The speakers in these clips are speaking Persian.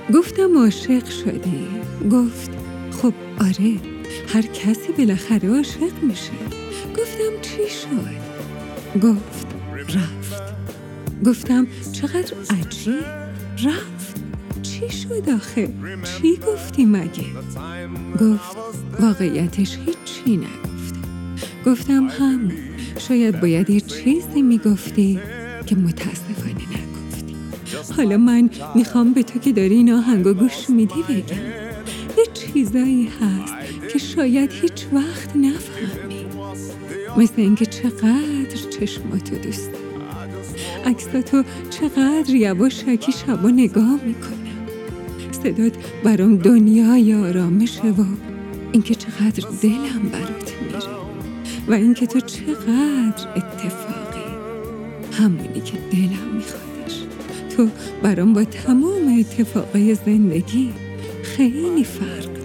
گفتم عاشق شدی؟ گفت خب آره، هر کسی بالاخره عاشق میشه. گفتم چی شد؟ گفت رفت. گفتم چقدر عجیب، رفت؟ چی شد آخه؟ چی گفتی مگه؟ گفت واقعیتش هیچی نگفته. گفتم همون، شاید باید یه چیزی میگفتی که متاسفانه نگفتی. حالا من میخوام به تو که داری این آهنگو گوش میدی بگم یه چیزایی هست که شاید هیچ وقت نفهمی، مثل اینکه چقدر چشماتو دوست دارم، عکساتو چقدر یواشکی شبا نگاه میکنم، صدات برام دنیای آرامشه و اینکه چقدر دلم برات میره و اینکه تو چقدر اتفاقی، همونی که دلم میخوادش. تو برام با تمام اتفاقای زندگی خیلی فرق داری.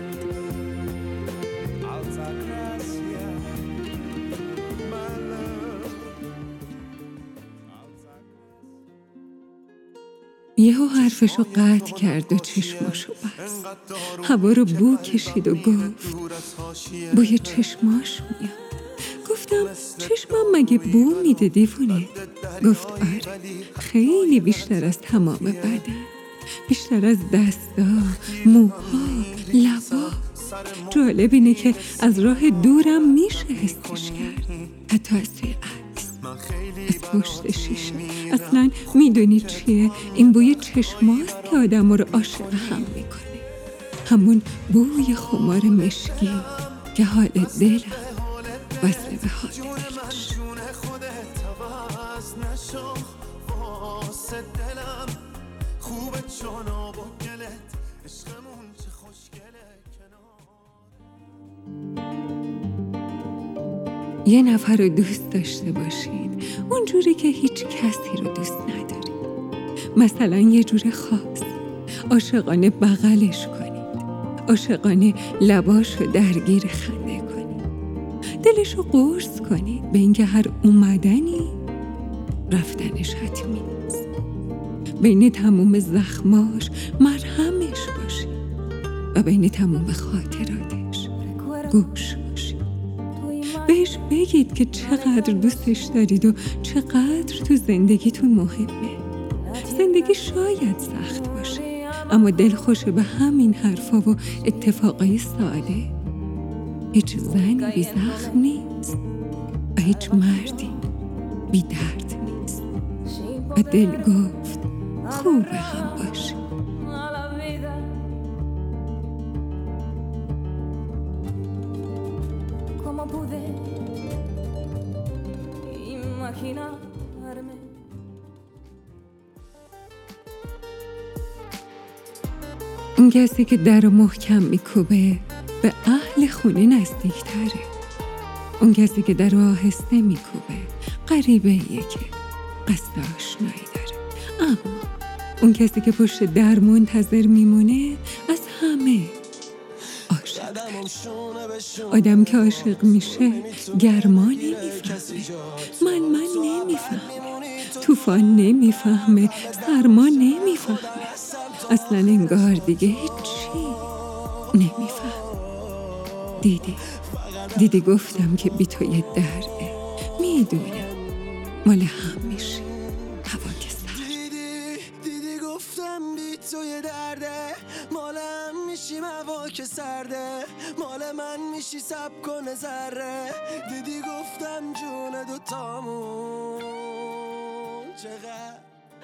یهو حرفشو قطع کرد و چشماشو بست. هوا رو بو کشید و گفت بوی چشماش میاد. گفتم چشمم مگه بو میده دیوونه؟ گفت آره، خیلی بیشتر از تمام بدن، بیشتر از دستا، موها، لبا. جالب اینه که از راه دورم میشه حسش کرد، حتی از توی عکس، از پشت شیشه. اصلا میدونی چیه؟ این بوی چشماست که آدم رو عاشق هم میکنه، همون بوی خمار مشکی که حال دلم وصله به حال دلش. یه نفر رو دوست داشته باشید اونجوری که هیچ کسی رو دوست ندارید، مثلا یه جور خاص، عاشقانه بغلش کنید، عاشقانه لباشو درگیر خنده کنید، دلشو قرص کنید به اینکه هر اومدنی رفتنش حتمی نیست، بین تموم زخماش مرهمش باشید و بین تموم خاطراتش گوش باشید. بهش بگید که چقدر دوستش دارید و چقدر تو زندگیتون مهمه. زندگی شاید سخت باشه، اما دل خوشه به همین حرفا و اتفاقای ساده. هیچ زنی بی زخم نیست و هیچ مردی بی درد نیست و دل گفت خوبه هم باشه. اون کسی که در رو محکم میکوبه به اهل خونه نزدیکتره. اون کسی که در رو آهسته میکوبه غریبه یه که قصد آشنایی داره. اما اون کسی که پشت در منتظر میمونه از همه عاشق. آدم که عاشق میشه گرما نمیفهمه، من نمیفهمه، طوفان نمیفهمه، سرما نمیفهمه، اصلا انگار دیگه هیچی نمیفهم. دیدی گفتم که بی تو یه درده، میدونم مال هم میشی هوا که سرد. دیدی گفتم بی تو یه درده، مال هم میشیم هوا که سرده، مال من میشی سب کنه ذره. دیدی گفتم جون دوتامون چقدر.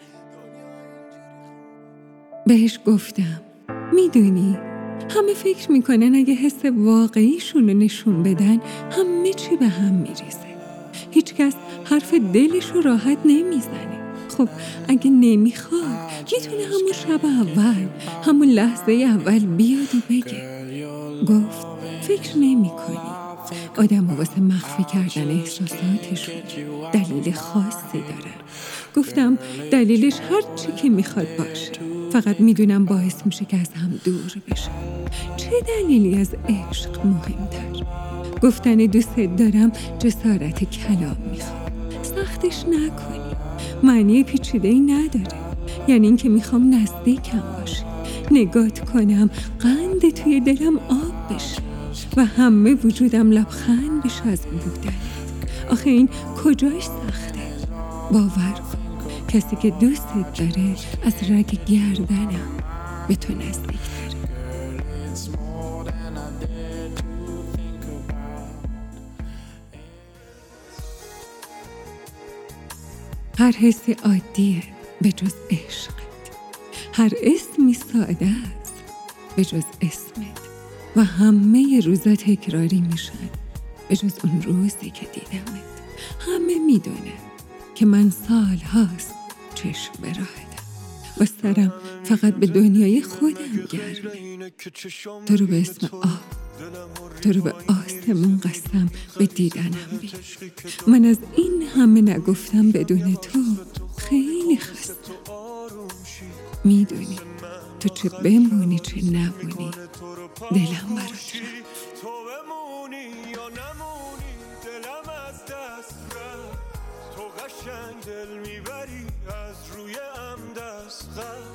بهش گفتم میدونی همه فکر میکنن اگه حس واقعیشون رو نشون بدن همه چی به هم میریزه، هیچ کس حرف دلش رو راحت نمیزنه. خب اگه نمیخواد میتونه همون شب اول، همون لحظه اول بیاد و بگه. گفت فکر نمی کنی آدم واسه مخفی کردن احساساتشون دلیل خاصی دارن. گفتم دلیلش هر چی که میخواد باشه، فقط میدونم باعث میشه که از هم دور بشن. چه دلیلی از عشق مهمتر؟ گفتن دوست دارم جسارت کلام میخواد، سختش نکنی، معنی پیچیده‌ای نداره، یعنی این که میخوام نزدیکم باشی، نگات کنم قند توی دلم آب بشه و همه وجودم لبخند بشه از بودنت. آخه این کجاش سخته؟ باور کن کسی که دوستت داره از رگ گردنم به تو نزدیک‌تره. هر حسی عادیه به جز عشقت، هر اسمی ساده است به جز اسمت و همه روزا تکراری میشن به جز اون روزی که دیدمت. همه میدونه که من سال هاست چشم به راهتم و سرم فقط به دنیای خودم گرمه. تو رو به اسم آب، تو رو به آسمون قسم به دیدنم بی. من از این همه نگفتم بدون تو خیلی خسته. میدونی تو چه بمونی چه نمونی دلم برات رفت. تو بمونی یا نمونی دلم از دست رفت. تو قشنگ دل میبری از روی ام دست رفت.